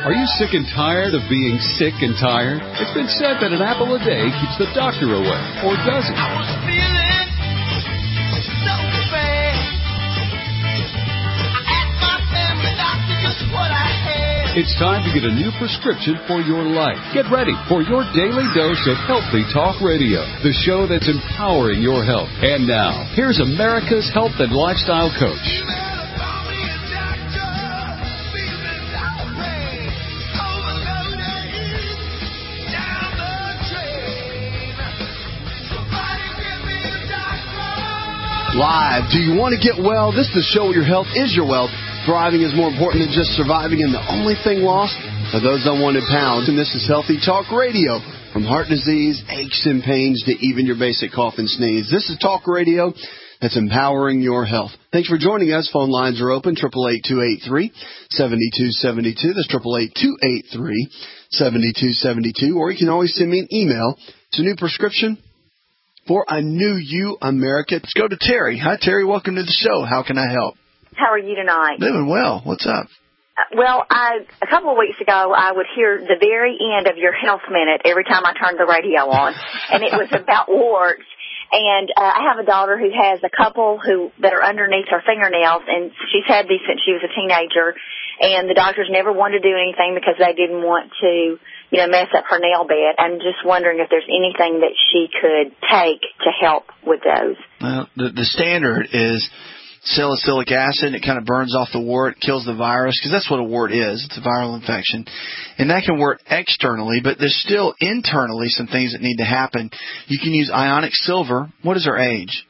Are you sick and tired of being sick and tired? It's been said that an apple a day keeps the doctor away, or does it? I was feeling so bad. I asked my family doctor just what I had. It's time to get a new prescription for your life. Get ready for your daily dose of Healthy Talk Radio, the show that's empowering your health. And now, here's America's health and lifestyle coach. Live. Do you want to get well? This is the show where your health is your wealth. Thriving is more important than just surviving, and the only thing lost are those unwanted pounds. And this is Healthy Talk Radio. From heart disease, aches and pains, to even your basic cough and sneeze. This is Talk Radio that's empowering your health. Thanks for joining us. Phone lines are open, 888-283-7272. That's 888-283-7272. Or you can always send me an email. It's a new prescription for a new you, America. Let's go to Terry. Hi, Terry. Welcome to the show. How can I help? How are you tonight? Doing well. What's up? Well, a couple of weeks ago, I would hear the very end of your health minute every time I turned the radio on, and it was about warts. And I have a daughter who has a couple that are underneath her fingernails, and she's had these since she was a teenager. And the doctors never wanted to do anything because they didn't want to, mess up her nail bed. I'm just wondering if there's anything that she could take to help with those. Well, the standard is salicylic acid. It kind of burns off the wart, kills the virus, because that's what a wart is. It's a viral infection. And that can work externally, but there's still internally some things that need to happen. You can use ionic silver. What is her age?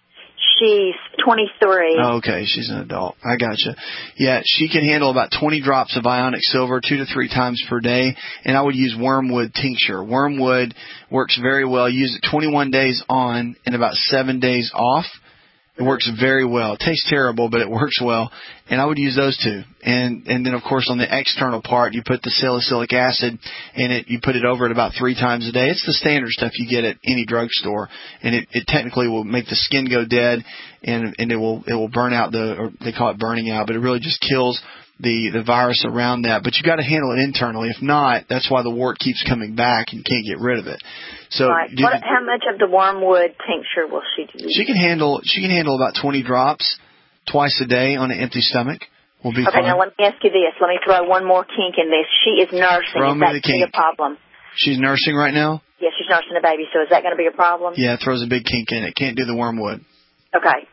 She's 23. Oh, okay, she's an adult. I gotcha. Yeah, she can handle about 20 drops of ionic silver 2 to 3 times per day, and I would use wormwood tincture. Wormwood works very well. Use it 21 days on and about 7 days off. It works very well. It tastes terrible, but it works well. And I would use those two. And then, of course, on the external part, you put the salicylic acid in it. You put it over it about 3 times a day. It's the standard stuff you get at any drugstore. And it technically will make the skin go dead, and it will burn out or they call it burning out, but it really just kills the virus around that. But you got to handle it internally. If not, that's why the wart keeps coming back and you can't get rid of it. So right. How much of the wormwood tincture will she do? She can handle about 20 drops twice a day on an empty stomach. Will be fine. Now let me ask you this. Let me throw one more kink in this. She is nursing. Throw me the kink. Is that a problem? She's nursing right now? Yes, she's nursing a baby. So is that going to be a problem? Yeah, it throws a big kink in it. Can't do the wormwood. Okay.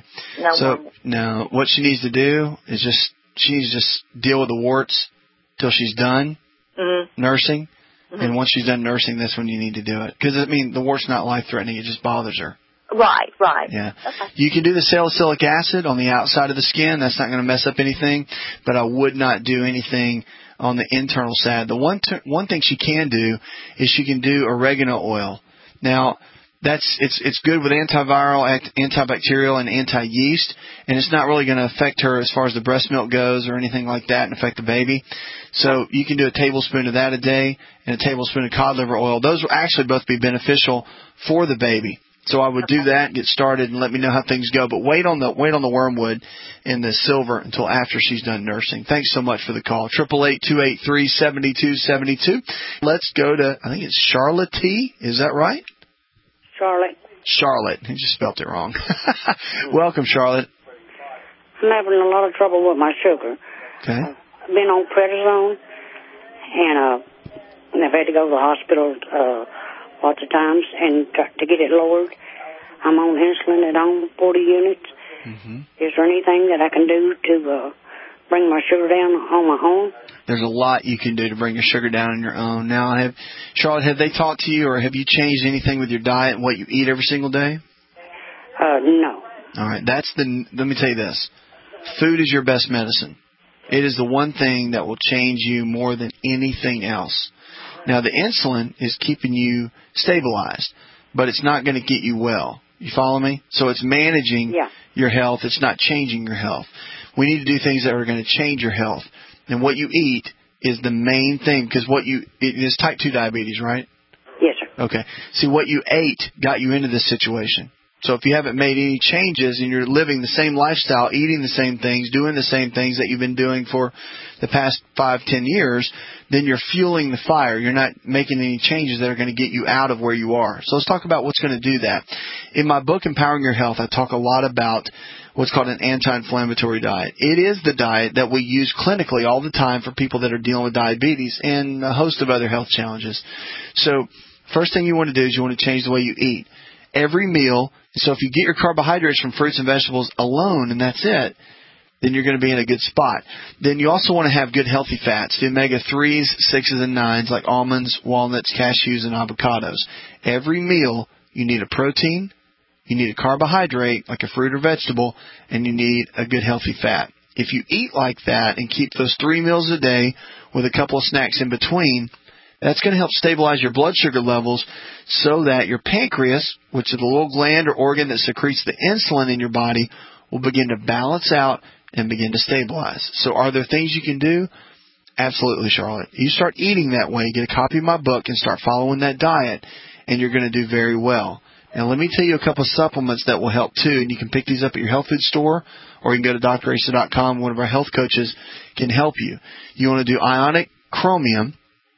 So now what she needs to do is just deal with the warts till she's done nursing. Mm-hmm. And once she's done nursing, that's when you need to do it. Because, the wart's not life-threatening. It just bothers her. Right. Yeah. Okay. You can do the salicylic acid on the outside of the skin. That's not going to mess up anything. But I would not do anything on the internal side. The one thing she can do is she can do oregano oil. Now, it's good with antiviral, antibacterial, and anti-yeast, and it's not really going to affect her as far as the breast milk goes or anything like that and affect the baby. So you can do a tablespoon of that a day and a tablespoon of cod liver oil. Those will actually both be beneficial for the baby. So I would do that and get started and let me know how things go. But wait on the wormwood and the silver until after she's done nursing. Thanks so much for the call. 888-283-7272. Let's go to, I think it's Charlotte T. Is that right? Charlotte. He just spelled it wrong. Welcome, Charlotte. I'm having a lot of trouble with my sugar. Okay. I've been on prednisone, and I've had to go to the hospital lots of times and to get it lowered. I'm on insulin at home, 40 units. Mm-hmm. Is there anything that I can do to bring my sugar down on my own? There's a lot you can do to bring your sugar down on your own. Now, Charlotte, have they talked to you, or have you changed anything with your diet and what you eat every single day? No. All right. Let me tell you this. Food is your best medicine. It is the one thing that will change you more than anything else. Now, the insulin is keeping you stabilized, but it's not going to get you well. You follow me? So it's managing your health. It's not changing your health. We need to do things that are going to change your health. And what you eat is the main thing, because it is type 2 diabetes, right? Yes, sir. Okay. See, what you ate got you into this situation. So if you haven't made any changes and you're living the same lifestyle, eating the same things, doing the same things that you've been doing for the past 5-10 years, then you're fueling the fire. You're not making any changes that are going to get you out of where you are. So let's talk about what's going to do that. In my book, Empowering Your Health, I talk a lot about what's called an anti-inflammatory diet. It is the diet that we use clinically all the time for people that are dealing with diabetes and a host of other health challenges. So first thing you want to do is you want to change the way you eat. Every meal, so if you get your carbohydrates from fruits and vegetables alone and that's it, then you're going to be in a good spot. Then you also want to have good healthy fats, the omega-3s, 6s, and 9s like almonds, walnuts, cashews, and avocados. Every meal, you need a protein, you need a carbohydrate like a fruit or vegetable, and you need a good healthy fat. If you eat like that and keep those 3 meals a day with a couple of snacks in between, that's going to help stabilize your blood sugar levels so that your pancreas, which is the little gland or organ that secretes the insulin in your body, will begin to balance out and begin to stabilize. So are there things you can do? Absolutely, Charlotte. You start eating that way, get a copy of my book, and start following that diet, and you're going to do very well. Now, let me tell you a couple of supplements that will help, too, and you can pick these up at your health food store, or you can go to drasa.com. One of our health coaches can help you. You want to do ionic chromium,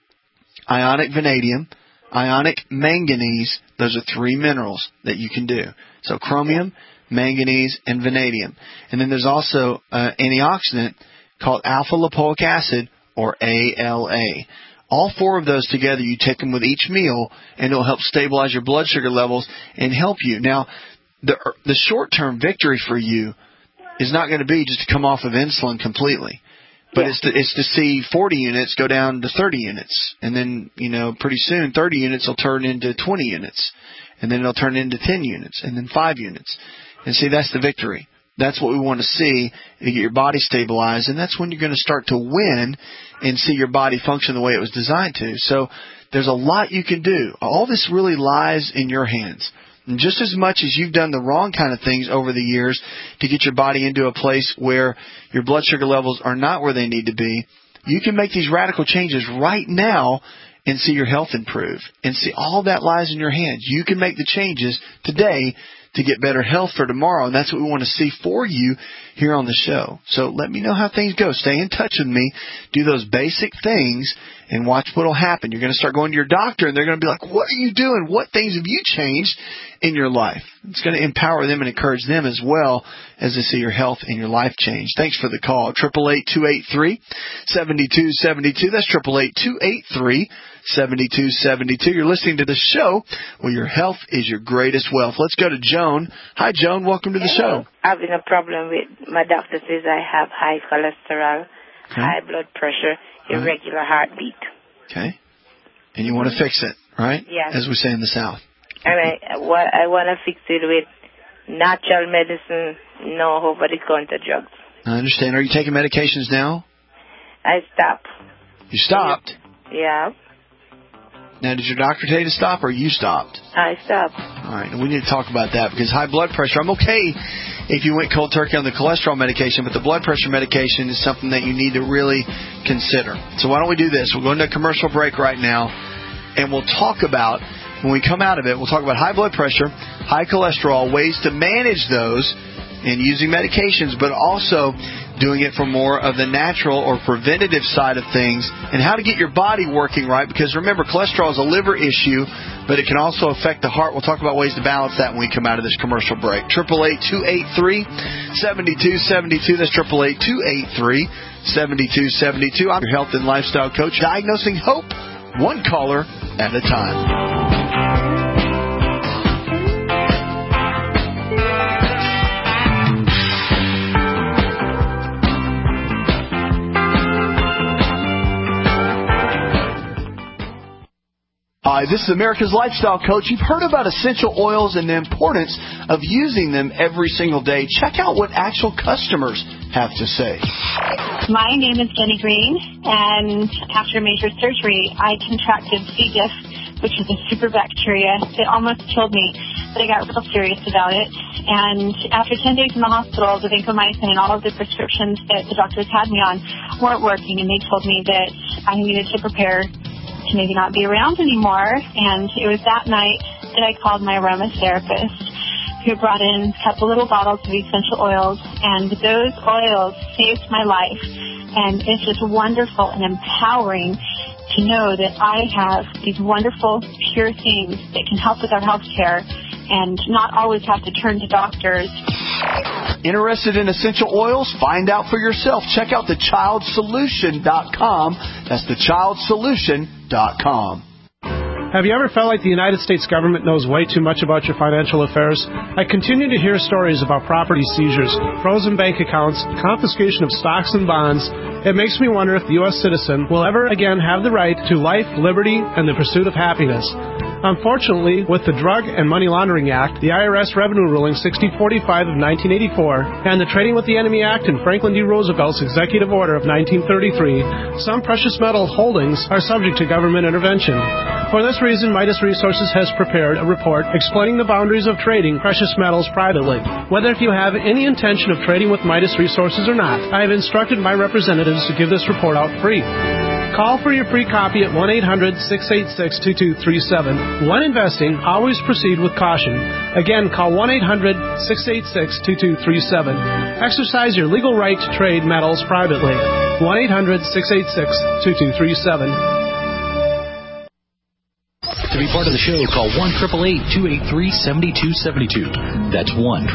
ionic vanadium, ionic manganese. Those are 3 minerals that you can do. So chromium, manganese, and vanadium. And then there's also an antioxidant called alpha-lipoic acid, or ALA. All 4 of those together, you take them with each meal, and it'll help stabilize your blood sugar levels and help you. Now, the short-term victory for you is not going to be just to come off of insulin completely. But it's to see 40 units go down to 30 units. And then, pretty soon 30 units will turn into 20 units. And then it'll turn into 10 units and then 5 units. And see, that's the victory. That's what we want to see, to get your body stabilized. And that's when you're going to start to win and see your body function the way it was designed to. So there's a lot you can do. All this really lies in your hands. And just as much as you've done the wrong kind of things over the years to get your body into a place where your blood sugar levels are not where they need to be, you can make these radical changes right now and see your health improve. And see, all that lies in your hands. You can make the changes today to get better health for tomorrow, and that's what we want to see for you here on the show. So let me know how things go. Stay in touch with me. Do those basic things and watch what will happen. You're going to start going to your doctor, and they're going to be like, what are you doing? What things have you changed in your life? It's going to empower them and encourage them as well as they see your health and your life change. Thanks for the call. 888-283-7272. That's 888-283-7272. You're listening to the show where your health is your greatest wealth. Let's go to Joan. Hi, Joan. Welcome to the show. Having a problem with my doctor says I have high cholesterol, high blood pressure, irregular heartbeat. Okay. And you want to fix it, right? Yes. As we say in the South. And I want to fix it with natural medicine, no over-the-counter drugs. I understand. Are you taking medications now? I stopped. You stopped? Yeah. Now, did your doctor tell you to stop, or you stopped? I stopped. All right. We need to talk about that, because high blood pressure, I'm okay if you went cold turkey on the cholesterol medication, but the blood pressure medication is something that you need to really consider. So why don't we do this? We'll go into a commercial break right now, and we'll talk about, when we come out of it, we'll talk about high blood pressure, high cholesterol, ways to manage those, and using medications, but also doing it for more of the natural or preventative side of things, and how to get your body working right, because remember, cholesterol is a liver issue, but it can also affect the heart. We'll talk about ways to balance that when we come out of this commercial break. 888-283-7272. That's 888-283-7272. I'm your health and lifestyle coach, diagnosing hope, one caller at a time. Hi, this is America's Lifestyle Coach. You've heard about essential oils and the importance of using them every single day. Check out what actual customers have to say. My name is Jenny Green, and after major surgery, I contracted C. diff, which is a super bacteria that almost killed me, but I got real serious about it. And after 10 days in the hospital, the vancomycin and all of the prescriptions that the doctors had me on weren't working, and they told me that I needed to prepare to maybe not be around anymore. And it was that night that I called my aromatherapist, who who brought in a couple little bottles of essential oils, and those oils saved my life. And it's just wonderful and empowering to know that I have these wonderful, pure things that can help with our health care and not always have to turn to doctors. Interested in essential oils? Find out for yourself. Check out thechildsolution.com. That's thechildsolution.com. Have you ever felt like the United States government knows way too much about your financial affairs? I continue to hear stories about property seizures, frozen bank accounts, confiscation of stocks and bonds. It makes me wonder if the U.S. citizen will ever again have the right to life, liberty, and the pursuit of happiness. Unfortunately, with the Drug and Money Laundering Act, the IRS Revenue Ruling 6045 of 1984, and the Trading with the Enemy Act and Franklin D. Roosevelt's Executive Order of 1933, some precious metal holdings are subject to government intervention. For this reason, Midas Resources has prepared a report explaining the boundaries of trading precious metals privately. Whether if you have any intention of trading with Midas Resources or not, I have instructed my representatives to give this report out free. Call for your free copy at 1-800-686-2237. When investing, always proceed with caution. Again, call 1-800-686-2237. Exercise your legal right to trade metals privately. 1-800-686-2237. To be part of the show, call 1-888-283-7272. That's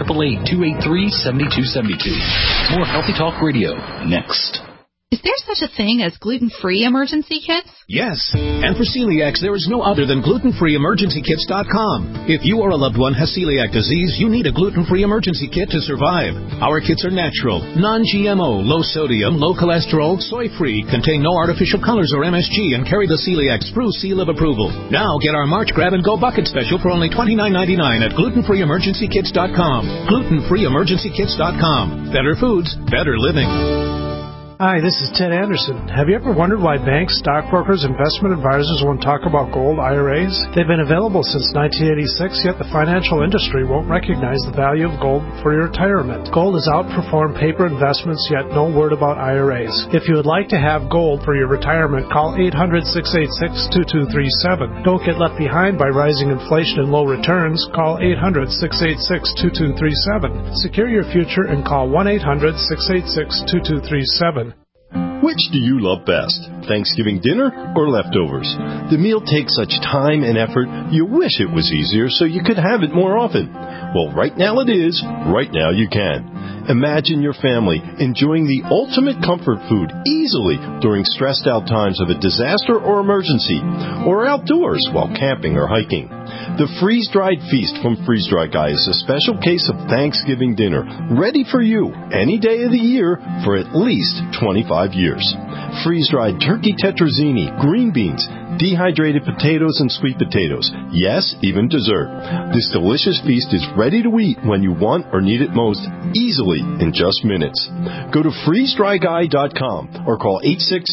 1-888-283-7272. More Healthy Talk Radio next. Is there such a thing as gluten-free emergency kits? Yes. And for celiacs, there is no other than glutenfreeemergencykits.com. If you or a loved one has celiac disease, you need a gluten-free emergency kit to survive. Our kits are natural, non-GMO, low sodium, low cholesterol, soy-free, contain no artificial colors or MSG, and carry the celiac Spruce seal of approval. Now get our March Grab and Go Bucket Special for only $29.99 at glutenfreeemergencykits.com. Glutenfreeemergencykits.com. Better foods, better living. Hi, this is Ted Anderson. Have you ever wondered why banks, stockbrokers, investment advisors won't talk about gold IRAs? They've been available since 1986, yet the financial industry won't recognize the value of gold for your retirement. Gold has outperformed paper investments, yet no word about IRAs. If you would like to have gold for your retirement, call 800-686-2237. Don't get left behind by rising inflation and low returns. Call 800-686-2237. Secure your future and call 1-800-686-2237. Which do you love best, Thanksgiving dinner or leftovers? The meal takes such time and effort, you wish it was easier so you could have it more often. Well, right now it is. Right now you can. Imagine your family enjoying the ultimate comfort food easily during stressed out times of a disaster or emergency, or outdoors while camping or hiking. The freeze-dried feast from Freeze Dry Guy is a special case of Thanksgiving dinner, ready for you any day of the year for at least 25 years. Freeze-dried turkey tetrazzini, green beans, dehydrated potatoes and sweet potatoes. Yes, even dessert. This delicious feast is ready to eat when you want or need it most, easily in just minutes. Go to freezedryguy.com or call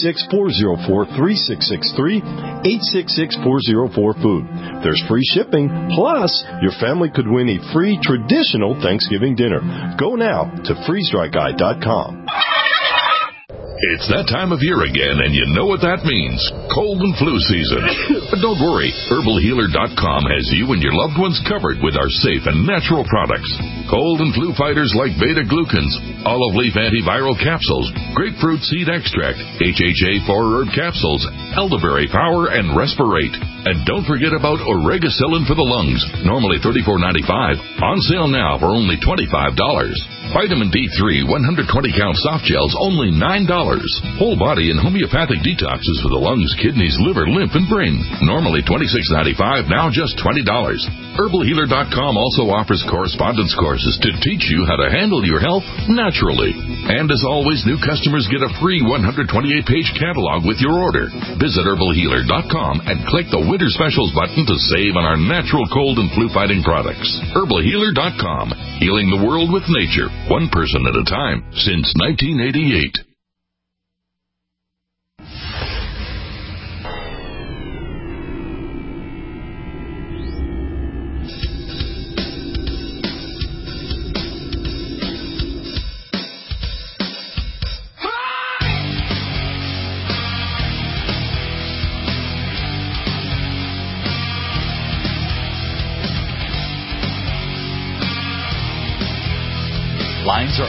866-404-3663, 866-404-FOOD. There's free shipping, plus your family could win a free traditional Thanksgiving dinner. Go now to freezedryguy.com. It's that time of year again, and you know what that means. Cold and flu season. But don't worry. HerbalHealer.com has you and your loved ones covered with our safe and natural products. Cold and flu fighters like beta-glucans, olive leaf antiviral capsules, grapefruit seed extract, HHA 4-herb capsules, elderberry power, and Respirate. And don't forget about Oregacillin for the lungs, normally $34.95. On sale now for only $25. Vitamin D3 120-count soft gels, only $9. Whole body and homeopathic detoxes for the lungs, kidneys, liver, lymph, and brain. Normally $26.95, now just $20. HerbalHealer.com also offers correspondence courses to teach you how to handle your health naturally. And as always, new customers get a free 128-page catalog with your order. Visit HerbalHealer.com and click the Winter Specials button to save on our natural cold and flu-fighting products. HerbalHealer.com, healing the world with nature, one person at a time, since 1988.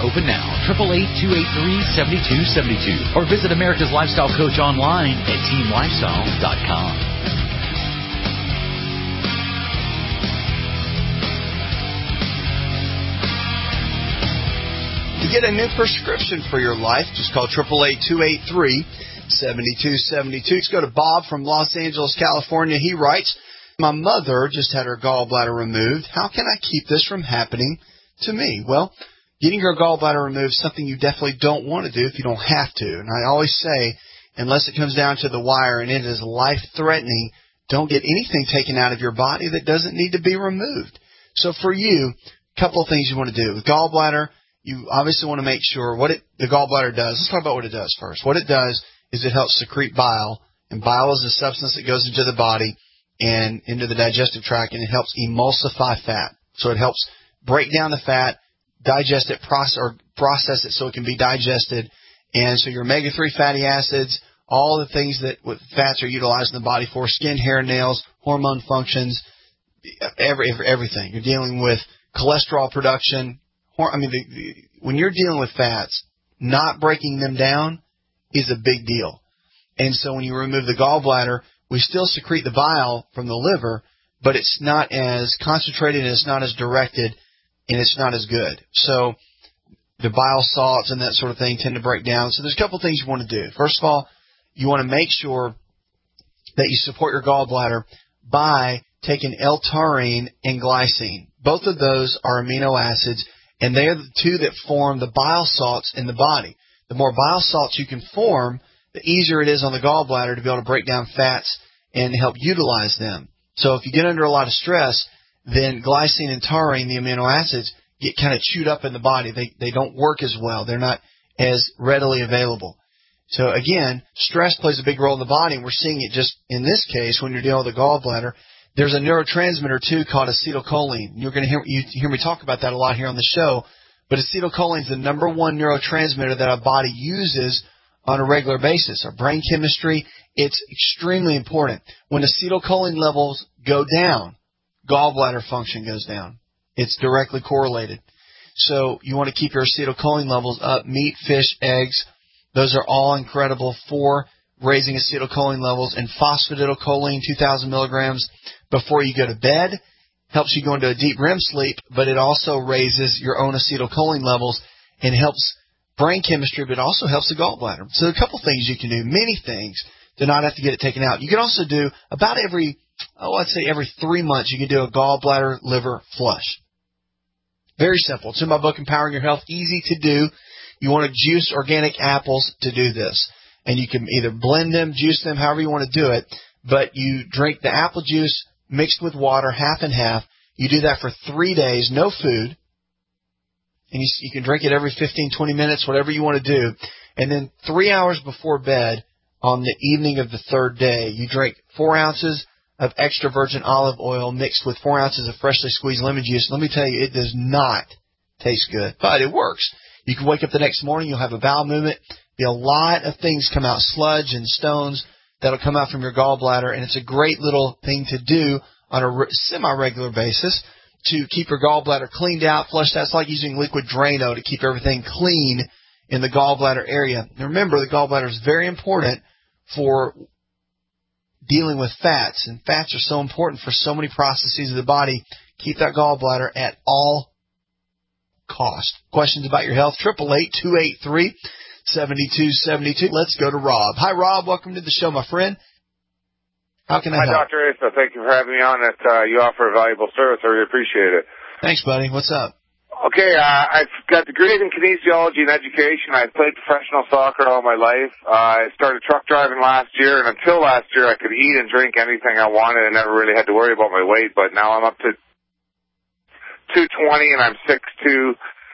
open now. 888-283-7272. Or visit America's Lifestyle Coach online at teamlifestyle.com. To get a new prescription for your life, just call 888-283-7272. Let's go to Bob from Los Angeles, California. He writes, my mother just had her gallbladder removed. How can I keep this from happening to me? Well, getting your gallbladder removed is something you definitely don't want to do if you don't have to. And I always say, unless it comes down to the wire and it is life-threatening, don't get anything taken out of your body that doesn't need to be removed. So for you, a couple of things you want to do. With gallbladder, you obviously want to make sure the gallbladder does. Let's talk about what it does first. What it does is it helps secrete bile, and bile is a substance that goes into the body and into the digestive tract, and it helps emulsify fat. So it helps break down the fat, digest it, process it so it can be digested. And so your omega-3 fatty acids, all the things that fats are utilized in the body for, skin, hair, nails, hormone functions, everything. You're dealing with cholesterol production. When you're dealing with fats, not breaking them down is a big deal. And so when you remove the gallbladder, we still secrete the bile from the liver, but it's not as concentrated and it's not as directed and it's not as good. So the bile salts and that sort of thing tend to break down. So there's a couple of things you want to do. First of all, you want to make sure that you support your gallbladder by taking L-taurine and glycine. Both of those are amino acids, and they are the two that form the bile salts in the body. The more bile salts you can form, the easier it is on the gallbladder to be able to break down fats and help utilize them. So if you get under a lot of stress, then glycine and taurine, the amino acids, get kind of chewed up in the body. They don't work as well. They're not as readily available. So again, stress plays a big role in the body, and we're seeing it just in this case when you're dealing with the gallbladder. There's a neurotransmitter, too, called acetylcholine. You're going to hear me talk about that a lot here on the show. But acetylcholine is the number one neurotransmitter that our body uses on a regular basis. Our brain chemistry, it's extremely important. When acetylcholine levels go down, gallbladder function goes down. It's directly correlated. So you want to keep your acetylcholine levels up. Meat, fish, eggs, those are all incredible for raising acetylcholine levels. And phosphatidylcholine, 2,000 milligrams before you go to bed, helps you go into a deep REM sleep, but it also raises your own acetylcholine levels and helps brain chemistry, but it also helps the gallbladder. So a couple things you can do, many things, to not have to get it taken out. You can also do about every 3 months, you can do a gallbladder liver flush. Very simple. It's in my book, Empowering Your Health. Easy to do. You want to juice organic apples to do this. And you can either blend them, juice them, however you want to do it. But you drink the apple juice mixed with water, half and half. You do that for 3 days, no food. And you can drink it every 15, 20 minutes, whatever you want to do. And then 3 hours before bed on the evening of the third day, you drink 4 ounces of extra virgin olive oil mixed with 4 ounces of freshly squeezed lemon juice. Let me tell you, it does not taste good, but it works. You can wake up the next morning, you'll have a bowel movement. A lot of things come out, sludge and stones that'll come out from your gallbladder, and it's a great little thing to do on a semi-regular basis to keep your gallbladder cleaned out, flushed out. It's like using liquid Drano to keep everything clean in the gallbladder area. And remember, the gallbladder is very important for dealing with fats, and fats are so important for so many processes of the body. Keep that gallbladder at all cost. Questions about your health? 888-283-7272. Let's go to Rob. Hi, Rob. Welcome to the show, my friend. How can I help? Hi, Dr. Asa. Thank you for having me on. You offer a valuable service. I really appreciate it. Thanks, buddy. What's up? Okay, I've got degrees in kinesiology and education. I played professional soccer all my life. I started truck driving last year, and until last year I could eat and drink anything I wanted and never really had to worry about my weight. But now I'm up to 220, and I'm 6'2",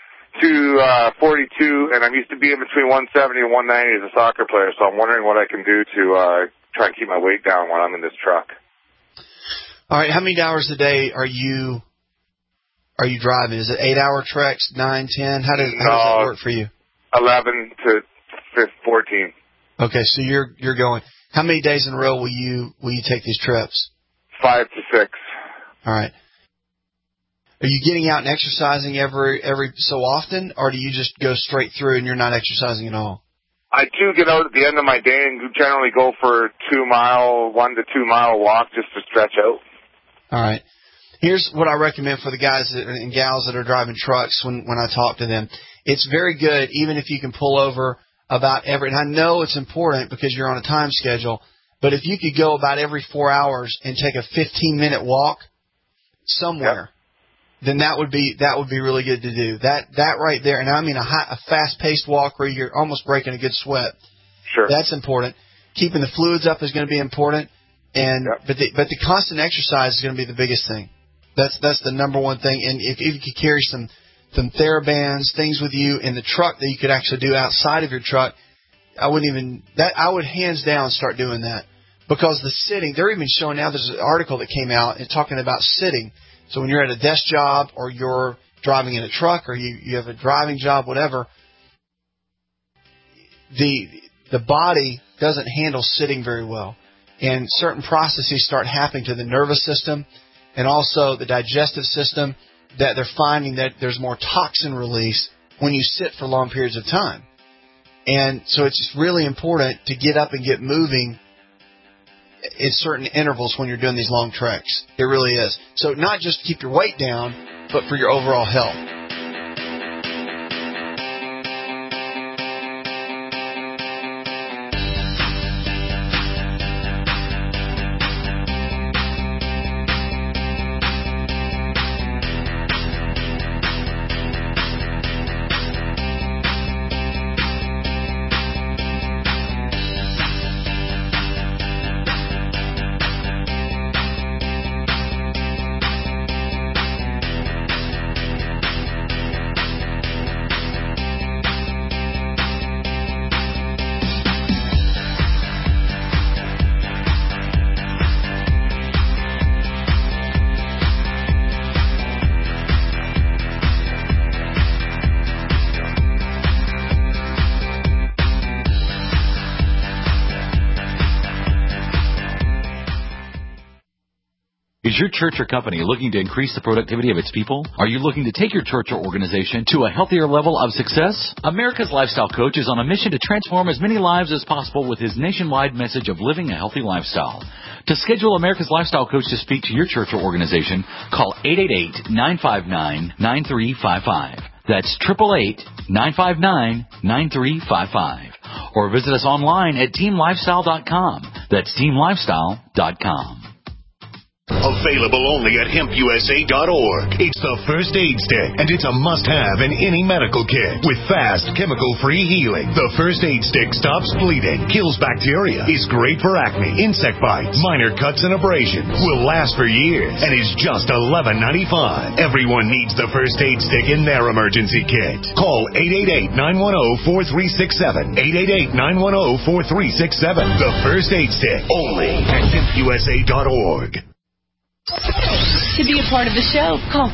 242, and I'm used to being between 170 and 190 as a soccer player. So I'm wondering what I can do to try and keep my weight down when I'm in this truck. All right, how many hours a day are you driving? Is it 8-hour treks, 9, 10? How does that work for you? 11 to 14. Okay, so you're going. How many days in a row will you take these trips? 5 to 6. All right. Are you getting out and exercising every so often, or do you just go straight through and you're not exercising at all? I do get out at the end of my day and generally go for 1 to 2 mile walk just to stretch out. All right. Here's what I recommend for the guys and gals that are driving trucks when I talk to them. It's very good, even if you can pull over about every, and I know it's important because you're on a time schedule, but if you could go about every 4 hours and take a 15-minute walk somewhere, then that would be really good to do. That right there, and I mean a fast-paced walk where you're almost breaking a good sweat. Sure. That's important. Keeping the fluids up is going to be important, and but the constant exercise is going to be the biggest thing. That's the number one thing. And if you could carry some TheraBands, things with you in the truck that you could actually do outside of your truck, I would hands down start doing that, because the sitting, they're even showing now, there's an article that came out and talking about sitting. So when you're at a desk job or you're driving in a truck or you have a driving job, whatever, the body doesn't handle sitting very well, and certain processes start happening to the nervous system and also the digestive system, that they're finding that there's more toxin release when you sit for long periods of time. And so it's just really important to get up and get moving at certain intervals when you're doing these long treks. It really is. So not just to keep your weight down, but for your overall health. Is your church or company looking to increase the productivity of its people? Are you looking to take your church or organization to a healthier level of success? America's Lifestyle Coach is on a mission to transform as many lives as possible with his nationwide message of living a healthy lifestyle. To schedule America's Lifestyle Coach to speak to your church or organization, call 888-959-9355. That's 888-959-9355. Or visit us online at teamlifestyle.com. That's teamlifestyle.com. Available only at hempusa.org. It's the First Aid Stick, and it's a must-have in any medical kit. With fast, chemical-free healing, the First Aid Stick stops bleeding, kills bacteria, is great for acne, insect bites, minor cuts and abrasions, will last for years, and is just $11.95. Everyone needs the First Aid Stick in their emergency kit. Call 888-910-4367. 888-910-4367. The First Aid Stick, only at hempusa.org. To be a part of the show, call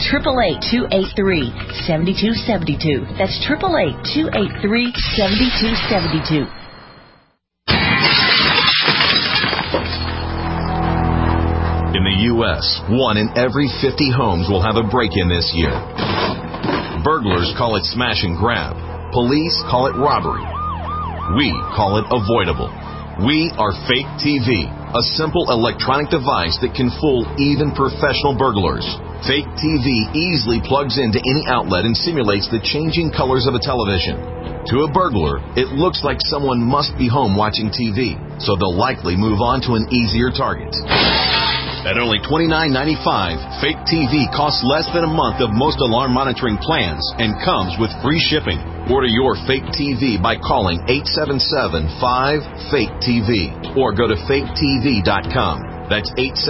888-283-7272. That's 888-283-7272. In the U.S., 1 in every 50 homes will have a break-in this year. Burglars call it smash and grab. Police call it robbery. We call it avoidable. We are Fake TV, a simple electronic device that can fool even professional burglars. Fake TV easily plugs into any outlet and simulates the changing colors of a television. To a burglar, it looks like someone must be home watching TV, so they'll likely move on to an easier target. At only $29.95, Fake TV costs less than a month of most alarm monitoring plans and comes with free shipping. Order your Fake TV by calling 877-5-FAKE-TV or go to faketv.com. That's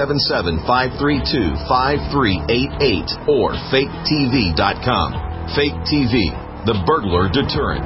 877-532-5388 or faketv.com. Fake TV, the burglar deterrent.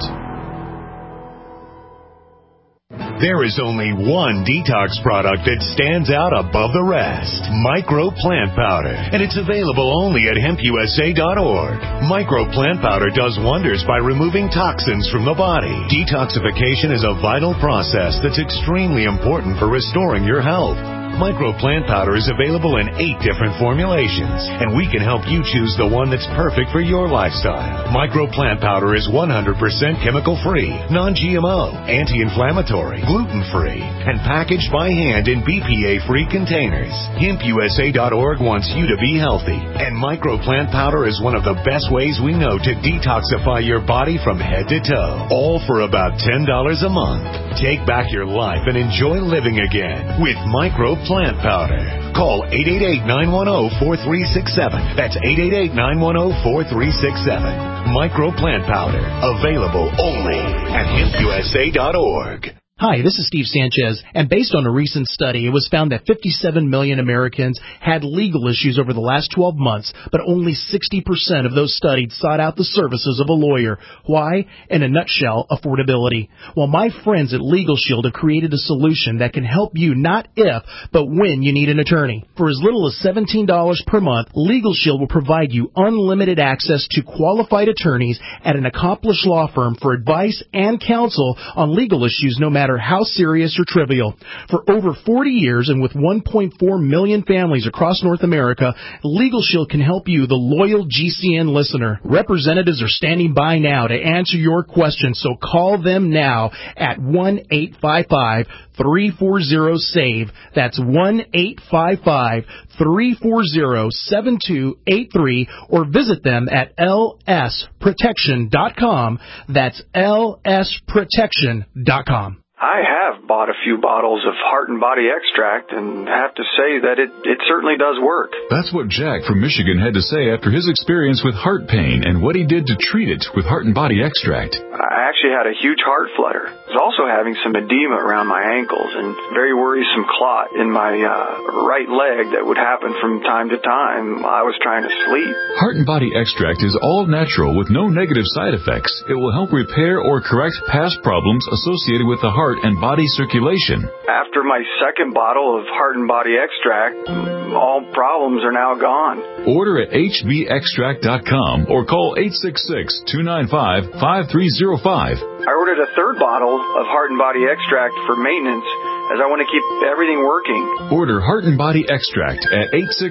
There is only one detox product that stands out above the rest. Micro Plant Powder. And it's available only at hempusa.org. Micro Plant Powder does wonders by removing toxins from the body. Detoxification is a vital process that's extremely important for restoring your health. Micro Plant Powder is available in 8 different formulations, and we can help you choose the one that's perfect for your lifestyle. Micro Plant Powder is 100% chemical-free, non-GMO, anti-inflammatory, gluten-free, and packaged by hand in BPA-free containers. HempUSA.org wants you to be healthy, and Micro Plant Powder is one of the best ways we know to detoxify your body from head to toe, all for about $10 a month. Take back your life and enjoy living again with Micro Plant Powder. Call 888-910-4367. That's 888-910-4367. Micro Plant Powder. Available only at HempUSA.org. Hi, this is Steve Sanchez, and based on a recent study, it was found that 57 million Americans had legal issues over the last 12 months, but only 60% of those studied sought out the services of a lawyer. Why? In a nutshell, affordability. Well, my friends at Legal Shield have created a solution that can help you not if, but when you need an attorney. For as little as $17 per month, Legal Shield will provide you unlimited access to qualified attorneys at an accomplished law firm for advice and counsel on legal issues no matter how serious or trivial. For over 40 years and with 1.4 million families across North America, Legal Shield can help you, the loyal GCN listener. Representatives are standing by now to answer your questions, so call them now at 1-855-340-SAVE. That's 1-855-340-7283, or visit them at lsprotection.com. That's lsprotection.com. I have bought a few bottles of Heart and Body Extract and have to say that it certainly does work. That's what Jack from Michigan had to say after his experience with heart pain and what he did to treat it with Heart and Body Extract. I actually had a huge heart flutter. I was also having some edema around my ankles and very worrisome clot in my right leg that would happen from time to time while I was trying to sleep. Heart and Body Extract is all natural with no negative side effects. It will help repair or correct past problems associated with the heart and body circulation. After my second bottle of Heart and Body Extract, all problems are now gone. Order at hbextract.com or call 866-295-5305. I ordered a third bottle of Heart and Body Extract for maintenance as I want to keep everything working. Order Heart and Body Extract at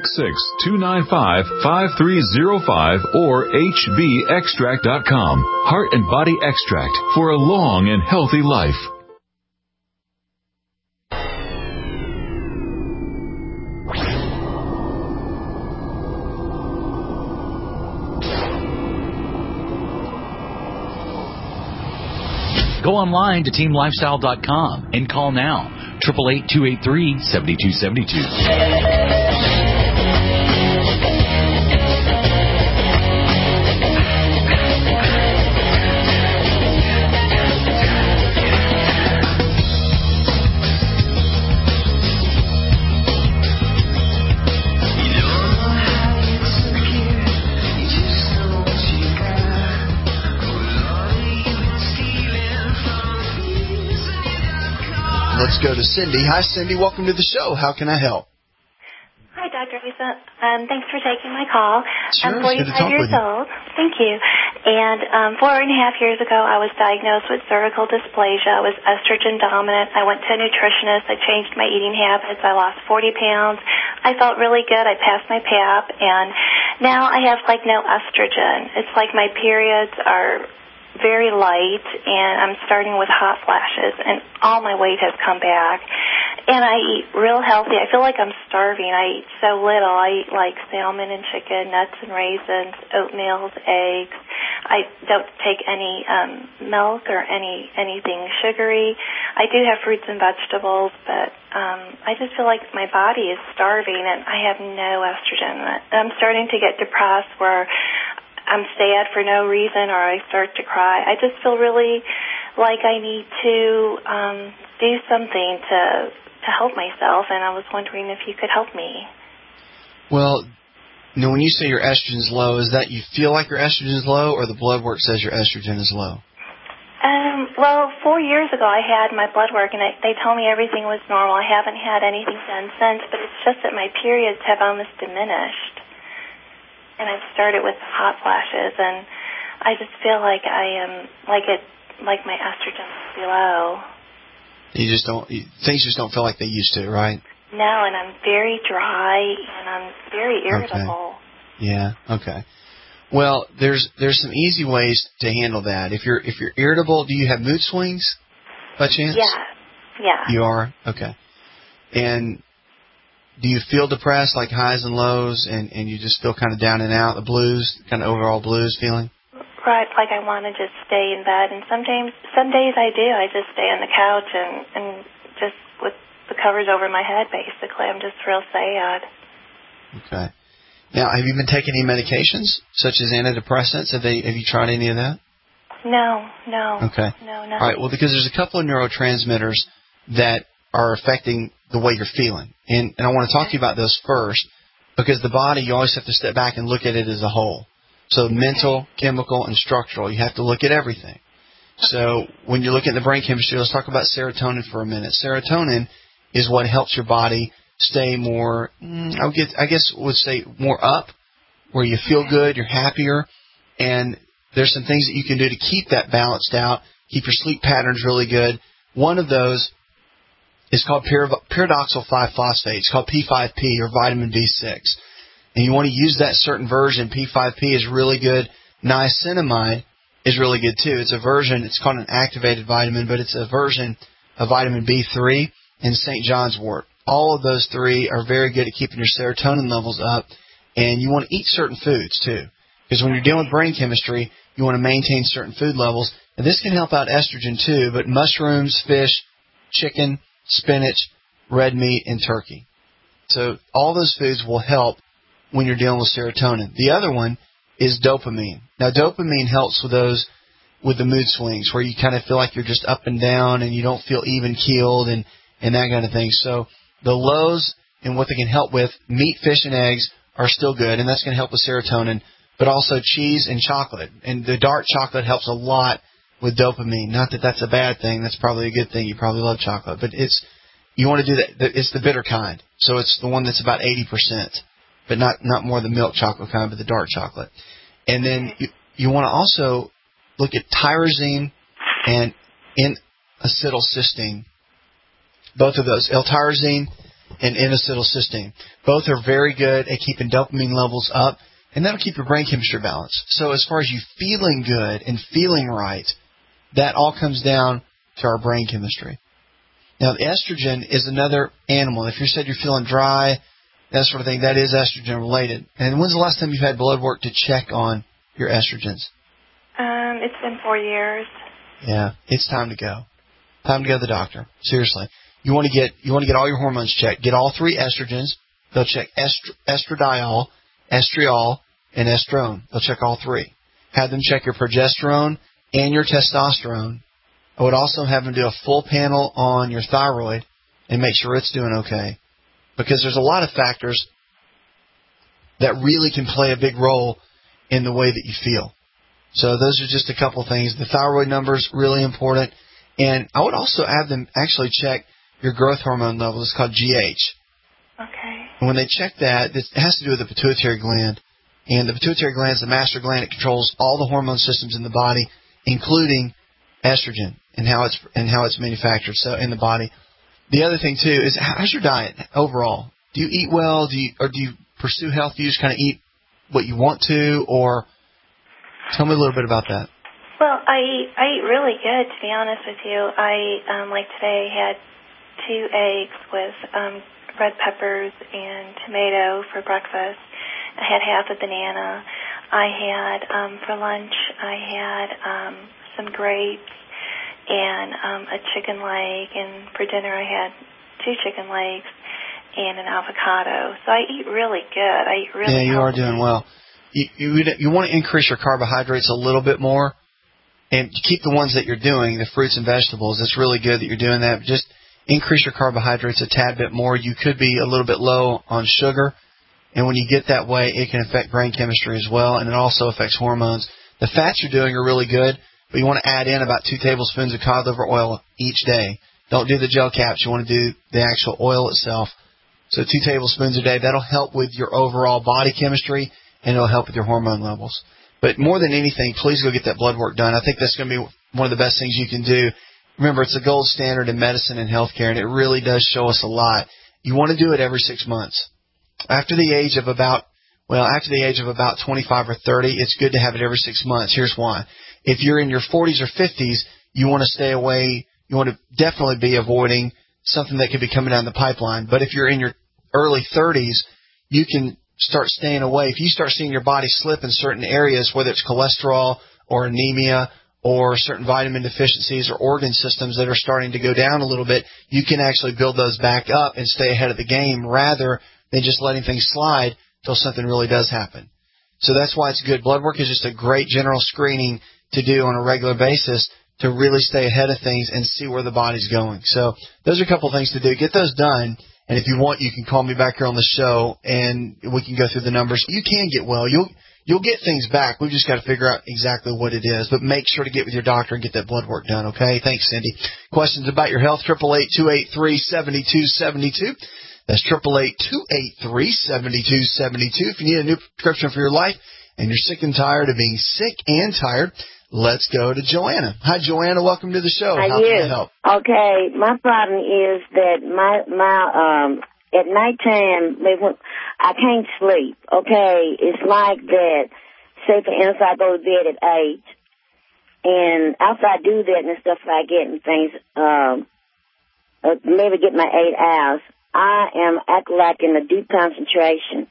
866-295-5305 or hbextract.com. Heart and Body Extract for a long and healthy life. Go online to teamlifestyle.com and call now, 888-283-7272. Let's go to Cindy. Hi, Cindy. Welcome to the show. How can I help? Hi, Dr. Lisa. Thanks for taking my call. Sure, I'm 45 years old. Thank you. And 4.5 years ago, I was diagnosed with cervical dysplasia. I was estrogen dominant. I went to a nutritionist. I changed my eating habits. I lost 40 pounds. I felt really good. I passed my PAP, and now I have like no estrogen. It's like my periods are very light, and I'm starting with hot flashes, and all my weight has come back. And I eat real healthy. I feel like I'm starving. I eat so little. I eat like salmon and chicken, nuts and raisins, oatmeal, eggs. I don't take any milk or anything sugary. I do have fruits and vegetables, but I just feel like my body is starving, and I have no estrogen. I'm starting to get depressed where I'm sad for no reason, or I start to cry. I just feel really like I need to do something to help myself, and I was wondering if you could help me. Well, now when you say your estrogen's low, is that you feel like your estrogen's low, or the blood work says your estrogen is low? Well, 4 years ago I had my blood work, and they told me everything was normal. I haven't had anything done since, but it's just that my periods have almost diminished. And I've started with hot flashes, and I just feel like I am like my estrogen is below. Things just don't feel like they used to, right? No, and I'm very dry, and I'm very irritable. Okay. Yeah, okay. Well, there's some easy ways to handle that. If you're irritable, do you have mood swings by chance? Yeah. You are? Okay. And do you feel depressed, like highs and lows, and you just feel kind of down and out, the blues, kind of overall blues feeling? Right, like I want to just stay in bed, and some days I do. I just stay on the couch and just with the covers over my head, basically. I'm just real sad. Okay. Now, have you been taking any medications, such as antidepressants? Have you tried any of that? No. Okay. No. All right, well, because there's a couple of neurotransmitters that are affecting the way you're feeling. And I want to talk to you about those first, because the body, you always have to step back and look at it as a whole. So mental, chemical, and structural, you have to look at everything. So when you're looking at the brain chemistry, let's talk about serotonin for a minute. Serotonin is what helps your body stay more, I guess would say more up, where you feel good, you're happier, and there's some things that you can do to keep that balanced out, keep your sleep patterns really good. One of those is called pyridoxal 5-phosphate. It's called P5P, or vitamin B6. And you want to use that certain version. P5P is really good. Niacinamide is really good too. It's a version, it's called an activated vitamin, but it's a version of vitamin B3 and St. John's wort. All of those three are very good at keeping your serotonin levels up. And you want to eat certain foods too. Because when you're dealing with brain chemistry, you want to maintain certain food levels. And this can help out estrogen too, but mushrooms, fish, chicken, spinach, red meat, and turkey. So all those foods will help when you're dealing with serotonin. The other one is dopamine. Now, dopamine helps with those with the mood swings, where you kind of feel like you're just up and down and you don't feel even-keeled and that kind of thing. So the lows and what they can help with, meat, fish, and eggs are still good, and that's going to help with serotonin, but also cheese and chocolate. And the dark chocolate helps a lot with dopamine. Not that that's a bad thing. That's probably a good thing. You probably love chocolate. But you want to do that. It's the bitter kind. So it's the one that's about 80%, but not more the milk chocolate kind, but the dark chocolate. And then you want to also look at tyrosine and N-acetylcysteine. Both of those, L-tyrosine and N-acetylcysteine. Both are very good at keeping dopamine levels up, and that'll keep your brain chemistry balanced. So as far as you feeling good and feeling right, that all comes down to our brain chemistry. Now, the estrogen is another animal. If you said you're feeling dry, that sort of thing, that is estrogen related. And when's the last time you've had blood work to check on your estrogens? It's been 4 years. Yeah, it's time to go. Time to go to the doctor. Seriously. You want to get all your hormones checked. Get all three estrogens. They'll check estradiol, estriol, and estrone. They'll check all three. Have them check your progesterone and your testosterone. I would also have them do a full panel on your thyroid and make sure it's doing okay. Because there's a lot of factors that really can play a big role in the way that you feel. So those are just a couple things. The thyroid number's really important. And I would also have them actually check your growth hormone level. It's called GH. Okay. And when they check that, it has to do with the pituitary gland. And the pituitary gland is the master gland. It controls all the hormone systems in the body, including estrogen and how it's manufactured in the body. The other thing too is, how's your diet overall? Do you eat well? Do you pursue health? Do you just kind of eat what you want to, or tell me a little bit about that. Well, I eat really good, to be honest with you. I like today had 2 eggs with red peppers and tomato for breakfast. I had half a banana. I had for lunch I had some grapes and a chicken leg, and for dinner I had 2 chicken legs and an avocado. So I eat really good. I eat really healthy. Yeah, you are doing well. You want to increase your carbohydrates a little bit more, and keep the ones that you're doing, the fruits and vegetables. It's really good that you're doing that. But just increase your carbohydrates a tad bit more. You could be a little bit low on sugar, and when you get that way, it can affect brain chemistry as well, and it also affects hormones. The fats you're doing are really good, but you want to add in about 2 tablespoons of cod liver oil each day. Don't do the gel caps. You want to do the actual oil itself. So 2 tablespoons a day. That'll help with your overall body chemistry, and it'll help with your hormone levels. But more than anything, please go get that blood work done. I think that's going to be one of the best things you can do. Remember, it's the gold standard in medicine and healthcare, and it really does show us a lot. you want to do it every 6 months. After the age of about 25 or 30, it's good to have it every 6 months. Here's why. If you're in your 40s or 50s, you want to stay away. You want to definitely be avoiding something that could be coming down the pipeline. But if you're in your early 30s, you can start staying away. If you start seeing your body slip in certain areas, whether it's cholesterol or anemia or certain vitamin deficiencies or organ systems that are starting to go down a little bit, you can actually build those back up and stay ahead of the game rather than just letting things slide until something really does happen. So that's why it's good. Blood work is just a great general screening to do on a regular basis to really stay ahead of things and see where the body's going. So those are a couple of things to do. Get those done. And if you want, you can call me back here on the show, and we can go through the numbers. You can get well. You'll get things back. We've just got to figure out exactly what it is. But make sure to get with your doctor and get that blood work done, okay? Thanks, Cindy. Questions about your health, 888-283-7272. That's 888-283-7272. If you need a new prescription for your life and you're sick and tired of being sick and tired, let's go to Joanna. Hi, Joanna. Welcome to the show. How can I help? Okay, my problem is that my at nighttime I can't sleep. Okay, it's like that. Say for instance, I go to bed at 8, and after I do that and stuff like getting things, maybe get my 8 hours, I am acting like in a deep concentration.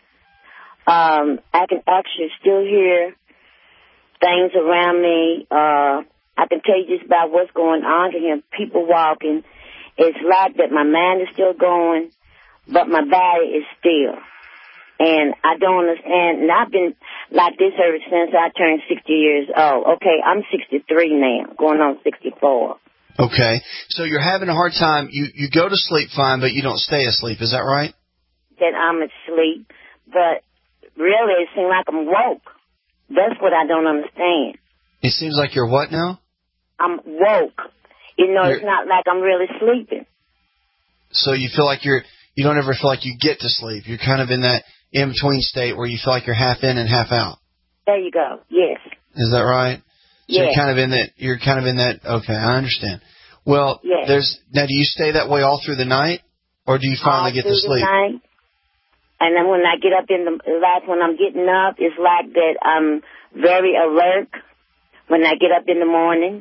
I can actually still hear things around me. I can tell you just about what's going on to him. People walking. It's like that my mind is still going, but my body is still. And I don't understand. And I've been like this ever since I turned 60 years old. Okay, I'm 63 now, going on 64. Okay. So you're having a hard time. You go to sleep fine, but you don't stay asleep. Is that right? That I'm asleep. But really, it seems like I'm woke. That's what I don't understand. It seems like you're what now? I'm woke. It's not like I'm really sleeping. So you feel like you don't ever feel like you get to sleep. You're kind of in that in-between state where you feel like you're half in and half out. There you go. Yes. Is that right? So yes. You're kind of in that, okay, I understand. Well, yes. Now do you stay that way all through the night, or do you finally get to sleep? The night. And then when I get up when I'm getting up, it's like that I'm very alert when I get up in the mornings.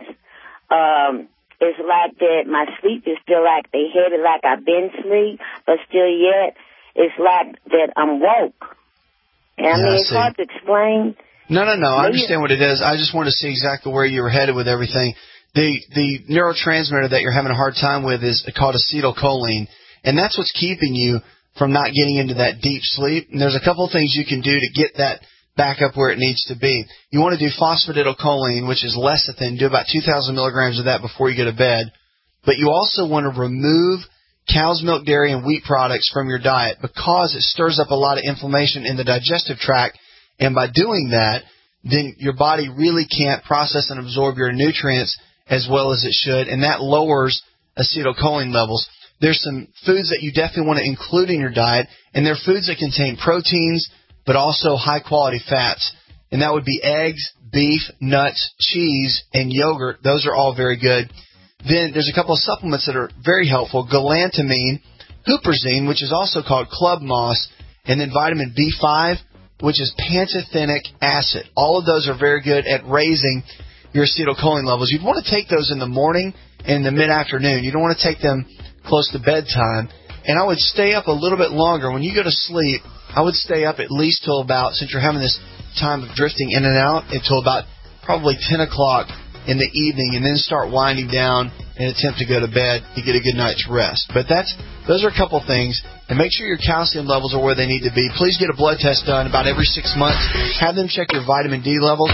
It's like that my sleep is still like they heavy, like I've been asleep, but still yet it's like that I'm woke. And it's hard to explain. No. I understand what it is. I just wanted to see exactly where you were headed with everything. The neurotransmitter that you're having a hard time with is called acetylcholine, and that's what's keeping you from not getting into that deep sleep. And there's a couple of things you can do to get that back up where it needs to be. You want to do phosphatidylcholine, which is lecithin. Do about 2,000 milligrams of that before you go to bed. But you also want to remove cow's milk, dairy, and wheat products from your diet because it stirs up a lot of inflammation in the digestive tract. And by doing that, then your body really can't process and absorb your nutrients as well as it should, and that lowers acetylcholine levels. There's some foods that you definitely want to include in your diet, and they're foods that contain proteins, but also high-quality fats. And that would be eggs, beef, nuts, cheese, and yogurt. Those are all very good. Then there's a couple of supplements that are very helpful. Galantamine, huperzine, which is also called club moss, and then vitamin B5, which is pantothenic acid. All of those are very good at raising your acetylcholine levels. You'd want to take those in the morning and in the mid-afternoon. You don't want to take them close to bedtime. And I would stay up a little bit longer. When you go to sleep, I would stay up at least till about, since you're having this time of drifting in and out, until about probably 10 o'clock in the evening, and then start winding down and attempt to go to bed to get a good night's rest. But those are a couple things. And make sure your calcium levels are where they need to be. Please get a blood test done about every 6 months. Have them check your vitamin D levels.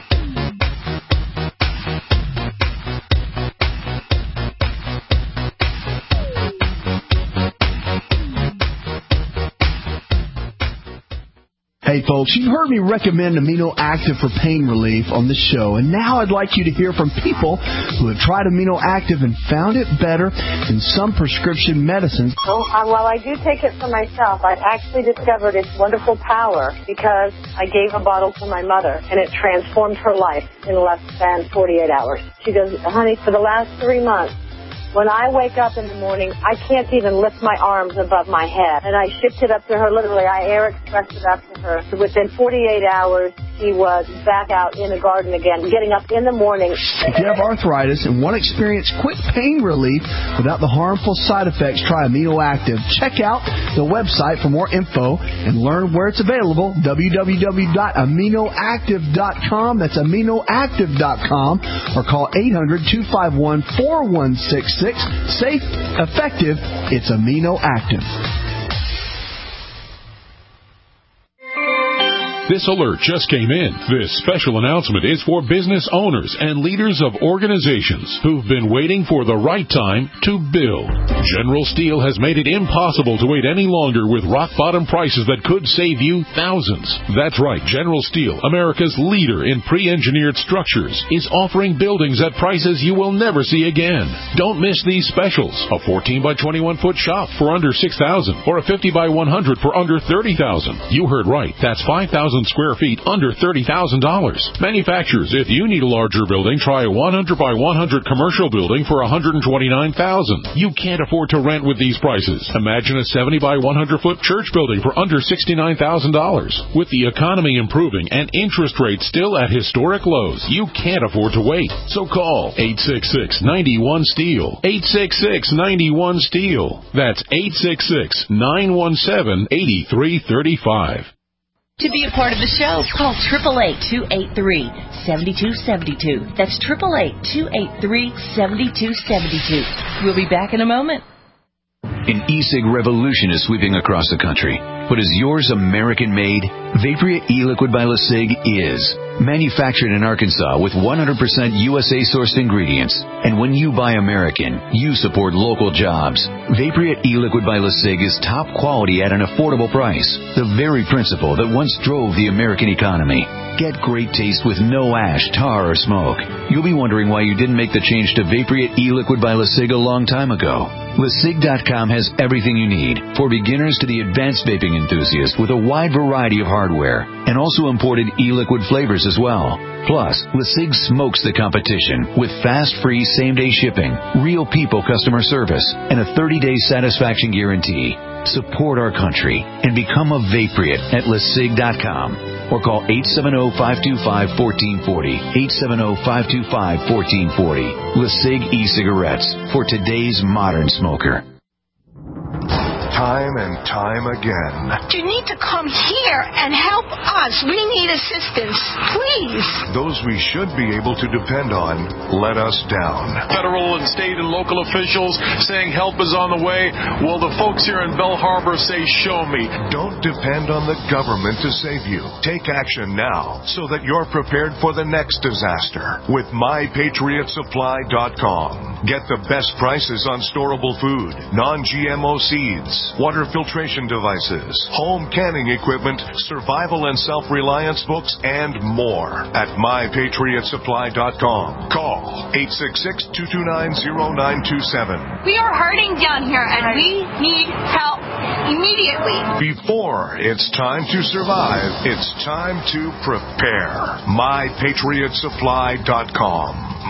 Hey folks, you've heard me recommend Amino Active for pain relief on this show, and now I'd like you to hear from people who have tried Amino Active and found it better than some prescription medicines. Well, I do take it for myself. I've actually discovered its wonderful power because I gave a bottle to my mother, and it transformed her life in less than 48 hours. She goes, honey, for the last 3 months, When I wake up in the morning, I can't even lift my arms above my head. And I shipped it up to her, literally. I air expressed it up to her. So within 48 hours, she was back out in the garden again, getting up in the morning. If you have arthritis and want to experience quick pain relief without the harmful side effects, try Amino Active. Check out the website for more info and learn where it's available, www.aminoactive.com. That's aminoactive.com, or call 800-251-4166. Safe, effective, it's Amino Active. This alert just came in. This special announcement is for business owners and leaders of organizations who've been waiting for the right time to build. General Steel has made it impossible to wait any longer with rock-bottom prices that could save you thousands. That's right, General Steel, America's leader in pre-engineered structures, is offering buildings at prices you will never see again. Don't miss these specials. A 14 by 21 foot shop for under $6,000 or a 50 by 100 for under $30,000. You heard right. That's 5,000 square feet under $30,000. Manufacturers, if you need a larger building, try a 100 by 100 commercial building for $129,000. You can't afford to rent with these prices. Imagine a 70 by 100 foot church building for under $69,000. With the economy improving and interest rates still at historic lows, you can't afford to wait. So call 866-91-STEEL. 866-91-STEEL. That's 866-917-8335. To be a part of the show, call 888-283-7272. That's 888-283-7272. We'll be back in a moment. An e-cig revolution is sweeping across the country. But is yours American-made? Vaporeat e-liquid by LeSig is. Manufactured in Arkansas with 100% USA-sourced ingredients. And when you buy American, you support local jobs. Vaporeat e-liquid by LeSig is top quality at an affordable price. The very principle that once drove the American economy. Get great taste with no ash, tar, or smoke. You'll be wondering why you didn't make the change to Vaporeat e-liquid by LeSig a long time ago. LeSig.com has everything you need, for beginners to the advanced vaping enthusiast, with a wide variety of hardware, and also imported e-liquid flavors as well. Plus, LeSig smokes the competition with fast, free, same-day shipping, real people customer service, and a 30-day satisfaction guarantee. Support our country and become a Vaporeat at LeSig.com, or call 870-525-1440, 870-525-1440. LeSig e-cigarettes, for today's modern smoker. Time and time again. You need to come here and help us. We need assistance, please. Those we should be able to depend on let us down. Federal and state and local officials saying help is on the way. Well, the folks here in Belle Harbor say, show me. Don't depend on the government to save you. Take action now so that you're prepared for the next disaster with MyPatriotSupply.com. Get the best prices on storable food, non-GMO seeds, water filtration devices, home canning equipment, survival and self-reliance books, and more at MyPatriotSupply.com. Call 866-229-0927. We are hurting down here, and we need help immediately. Before it's time to survive, it's time to prepare. MyPatriotSupply.com.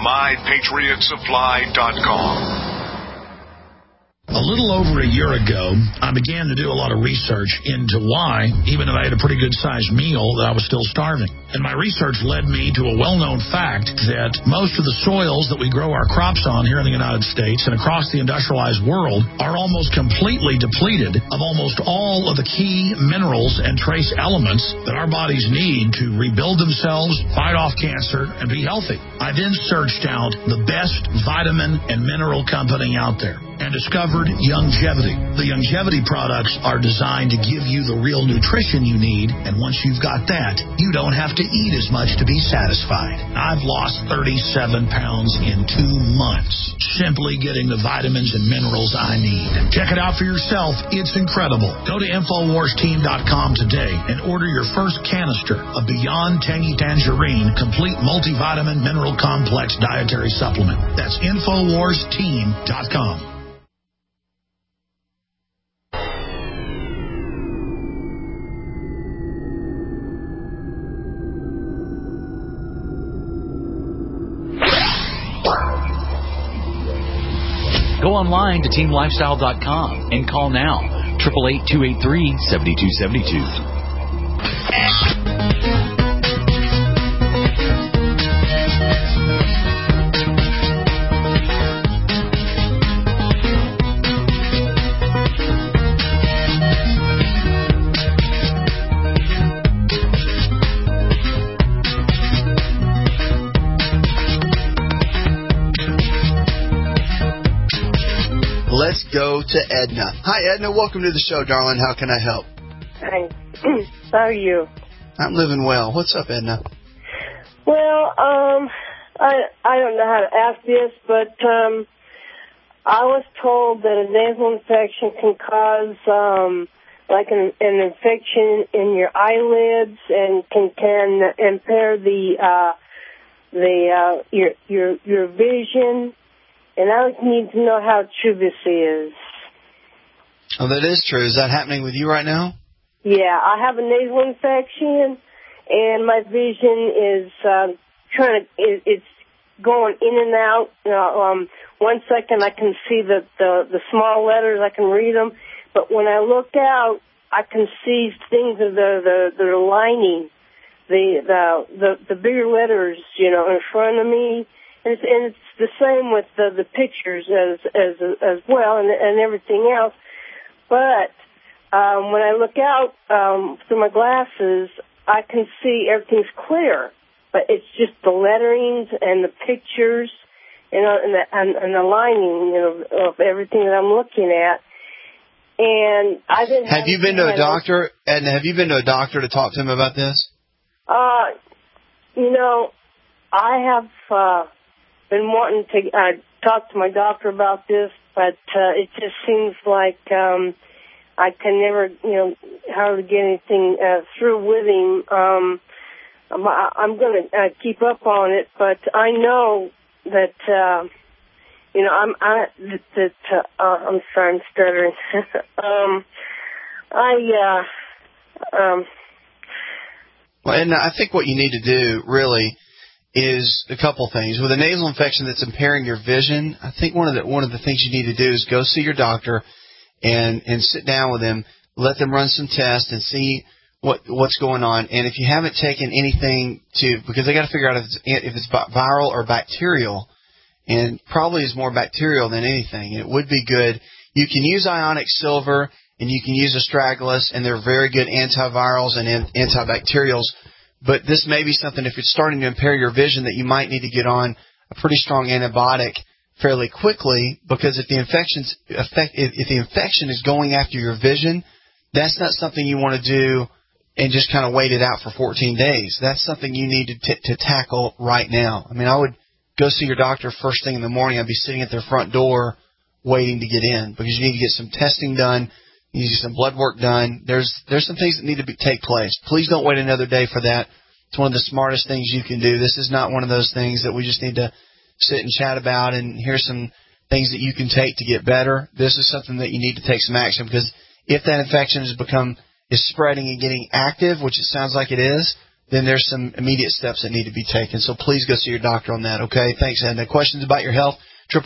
MyPatriotSupply.com. A little over a year ago, I began to do a lot of research into why, even if I had a pretty good-sized meal, that I was still starving. And my research led me to a well-known fact that most of the soils that we grow our crops on here in the United States and across the industrialized world are almost completely depleted of almost all of the key minerals and trace elements that our bodies need to rebuild themselves, fight off cancer, and be healthy. I then searched out the best vitamin and mineral company out there and discovered Youngevity. The Youngevity products are designed to give you the real nutrition you need, and once you've got that, you don't have to eat as much to be satisfied. I've lost 37 pounds in 2 months, simply getting the vitamins and minerals I need. Check it out for yourself. It's incredible. Go to InfoWarsTeam.com today and order your first canister of Beyond Tangy Tangerine Complete Multivitamin Mineral Complex Dietary Supplement. That's InfoWarsTeam.com. Go online to teamlifestyle.com and call now, 888-283-7272. Let's go to Edna. Hi, Edna. Welcome to the show, darling. How can I help? Hi. How are you? I'm living well. What's up, Edna? Well, I don't know how to ask this, but I was told that a nasal infection can cause like an infection in your eyelids and can impair your vision. And I need to know how true this is. Oh, that is true. Is that happening with you right now? Yeah, I have a nasal infection, and my vision is it's going in and out. 1 second I can see the small letters, I can read them, but when I look out, I can see things that are lining the bigger letters, in front of me. And it's the same with the pictures as well and everything else. But when I look out through my glasses, I can see everything's clear. But it's just the letterings and the pictures, and the lining, of everything that I'm looking at. And I didn't. Have you been to a doctor? And have you been to a doctor to talk to him about this? I have been wanting to talk to my doctor about this, but it just seems like I can never, hardly get anything through with him. I'm going to keep up on it, but I know that, I'm sorry, I'm stuttering. Well, and I think what you need to do, really, is a couple things. With a nasal infection that's impairing your vision, I think one of the things you need to do is go see your doctor and sit down with them, let them run some tests and see what's going on. And if you haven't taken anything because they got to figure out if it's viral or bacterial, and probably is more bacterial than anything. And it would be good. You can use ionic silver and you can use astragalus, and they're very good antivirals and antibacterials. But this may be something, if it's starting to impair your vision, that you might need to get on a pretty strong antibiotic fairly quickly, because if the infection is going after your vision, that's not something you want to do and just kind of wait it out for 14 days. That's something you need to tackle right now. I mean, I would go see your doctor first thing in the morning. I'd be sitting at their front door waiting to get in, because you need to get some testing done. You need to get some blood work done. There's some things that need to take place. Please don't wait another day for that. It's one of the smartest things you can do. This is not one of those things that we just need to sit and chat about and here's some things that you can take to get better. This is something that you need to take some action, because if that infection is spreading and getting active, which it sounds like it is, then there's some immediate steps that need to be taken. So please go see your doctor on that, okay? Thanks, Edna. Questions about your health?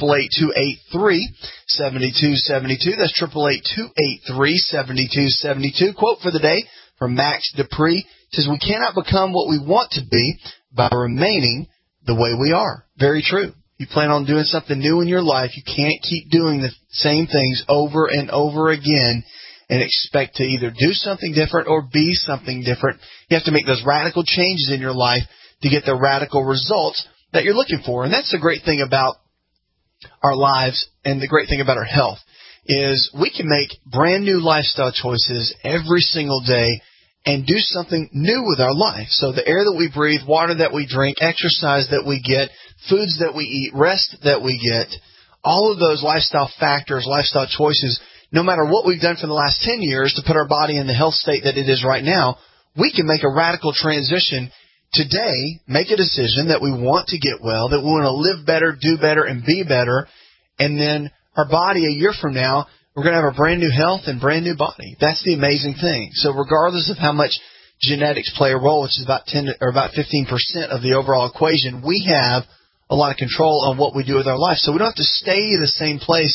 888-283-7272. That's 888-283-7272. Quote for the day from Max Dupree. It says, "We cannot become what we want to be by remaining the way we are." Very true. You plan on doing something new in your life, you can't keep doing the same things over and over again and expect to either do something different or be something different. You have to make those radical changes in your life to get the radical results that you're looking for. And that's the great thing about our lives, and the great thing about our health is we can make brand new lifestyle choices every single day and do something new with our life. So the air that we breathe, water that we drink, exercise that we get, foods that we eat, rest that we get, all of those lifestyle factors, lifestyle choices, no matter what we've done for the last 10 years to put our body in the health state that it is right now, we can make a radical transition today, make a decision that we want to get well, that we want to live better, do better, and be better, and then our body a year from now, we're going to have a brand new health and brand new body. That's the amazing thing. So regardless of how much genetics play a role, which is about 15% of the overall equation, we have a lot of control on what we do with our life. So we don't have to stay in the same place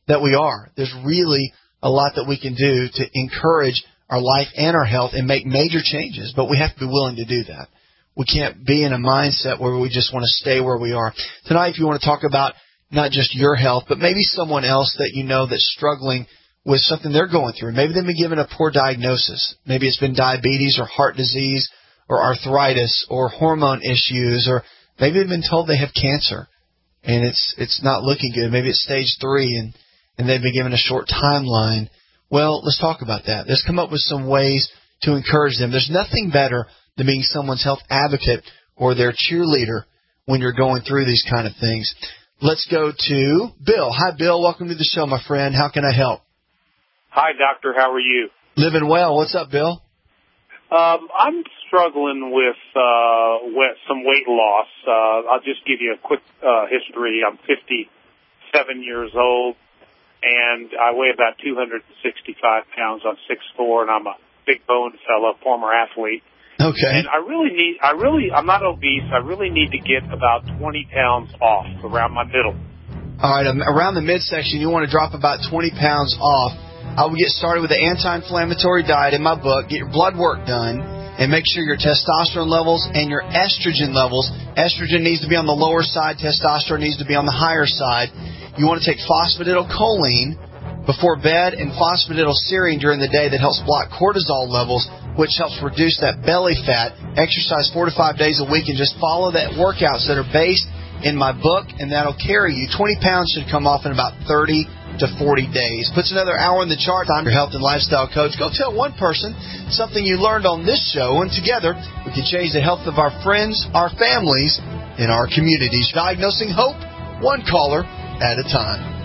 that we are. There's really a lot that we can do to encourage our life and our health and make major changes, but we have to be willing to do that. We can't be in a mindset where we just want to stay where we are. Tonight, if you want to talk about not just your health, but maybe someone else that you know that's struggling with something they're going through. Maybe they've been given a poor diagnosis. Maybe it's been diabetes or heart disease or arthritis or hormone issues, or maybe they've been told they have cancer and it's not looking good. Maybe it's stage 3 and they've been given a short timeline. Well, let's talk about that. Let's come up with some ways to encourage them. There's nothing better than being someone's health advocate or their cheerleader when you're going through these kind of things. Let's go to Bill. Hi, Bill. Welcome to the show, my friend. How can I help? Hi, doctor. How are you? Living well. What's up, Bill? I'm struggling with some weight loss. I'll just give you a quick history. I'm 57 years old, and I weigh about 265 pounds. I'm 6'4", and I'm a big boned fella, former athlete. Okay. And I'm not obese. I really need to get about 20 pounds off around my middle. All right, around the midsection, you want to drop about 20 pounds off. I would get started with the anti-inflammatory diet in my book, get your blood work done, and make sure your testosterone levels and your estrogen levels. Estrogen needs to be on the lower side. Testosterone needs to be on the higher side. You want to take phosphatidylcholine before bed and phosphatidylserine during the day that helps block cortisol levels, which helps reduce that belly fat. Exercise 4 to 5 days a week and just follow that workouts that are based in my book, and that'll carry you. 20 pounds should come off in about 30 to 40 days. Puts another hour in the chart. I'm your health and lifestyle coach. Go tell one person something you learned on this show, and together we can change the health of our friends, our families, and our communities. Diagnosing hope, one caller at a time.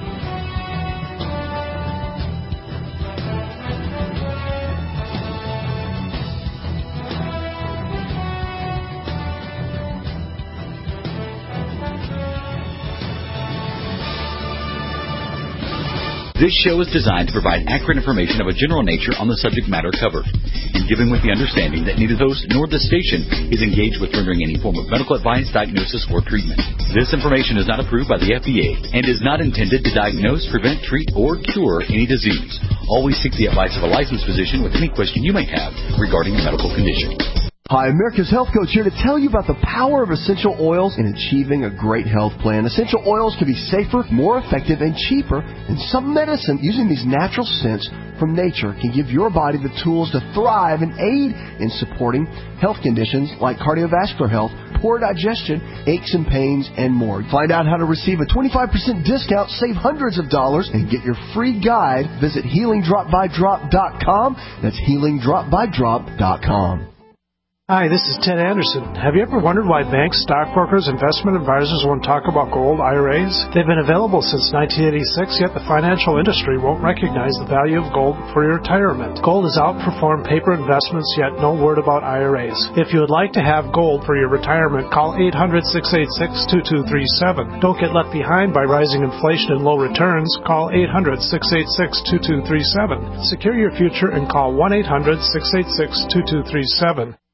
This show is designed to provide accurate information of a general nature on the subject matter covered, and given with the understanding that neither the host nor the station is engaged with rendering any form of medical advice, diagnosis, or treatment. This information is not approved by the FDA and is not intended to diagnose, prevent, treat, or cure any disease. Always seek the advice of a licensed physician with any question you may have regarding a medical condition. Hi, America's Health Coach here to tell you about the power of essential oils in achieving a great health plan. Essential oils can be safer, more effective, and cheaper than some medicine. Using these natural scents from nature can give your body the tools to thrive and aid in supporting health conditions like cardiovascular health, poor digestion, aches and pains, and more. Find out how to receive a 25% discount, save hundreds of dollars, and get your free guide. Visit HealingDropByDrop.com. That's HealingDropByDrop.com. Hi, this is Ted Anderson. Have you ever wondered why banks, stockbrokers, investment advisors won't talk about gold IRAs? They've been available since 1986, yet the financial industry won't recognize the value of gold for your retirement. Gold has outperformed paper investments, yet no word about IRAs. If you would like to have gold for your retirement, call 800-686-2237. Don't get left behind by rising inflation and low returns. Call 800-686-2237. Secure your future and call 1-800-686-2237.